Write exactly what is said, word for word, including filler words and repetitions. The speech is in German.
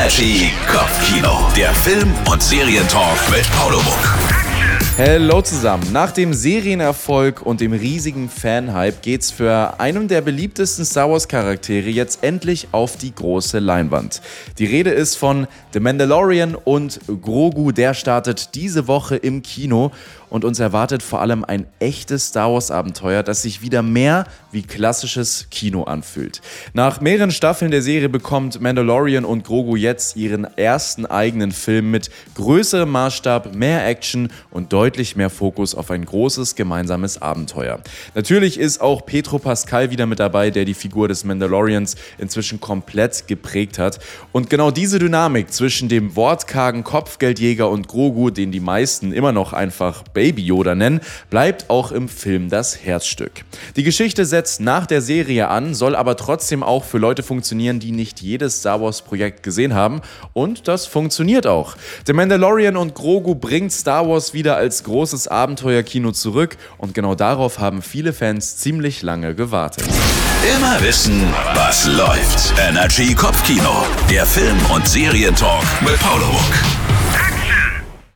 Energy Kopfkino, der Film- und Serientalk mit Paolo Muck. Hallo zusammen. Nach dem Serienerfolg und dem riesigen Fanhype geht's für einen der beliebtesten Star Wars Charaktere jetzt endlich auf die große Leinwand. Die Rede ist von The Mandalorian und Grogu, der startet diese Woche im Kino und uns erwartet vor allem ein echtes Star Wars Abenteuer, das sich wieder mehr wie klassisches Kino anfühlt. Nach mehreren Staffeln der Serie bekommt Mandalorian und Grogu jetzt ihren ersten eigenen Film mit größerem Maßstab, mehr Action und deutlich mehr Fokus auf ein großes gemeinsames Abenteuer. Natürlich ist auch Pedro Pascal wieder mit dabei, der die Figur des Mandalorians inzwischen komplett geprägt hat. Und genau diese Dynamik zwischen dem wortkargen Kopfgeldjäger und Grogu, den die meisten immer noch einfach Baby Yoda nennen, bleibt auch im Film das Herzstück. Die Geschichte setzt nach der Serie an, soll aber trotzdem auch für Leute funktionieren, die nicht jedes Star Wars Projekt gesehen haben, und das funktioniert auch. The Mandalorian und Grogu bringt Star Wars wieder als großes Abenteuerkino zurück und genau darauf haben viele Fans ziemlich lange gewartet. Immer wissen, was läuft. Energy Kopfkino, der Film- und Serientalk mit Paolo Muck.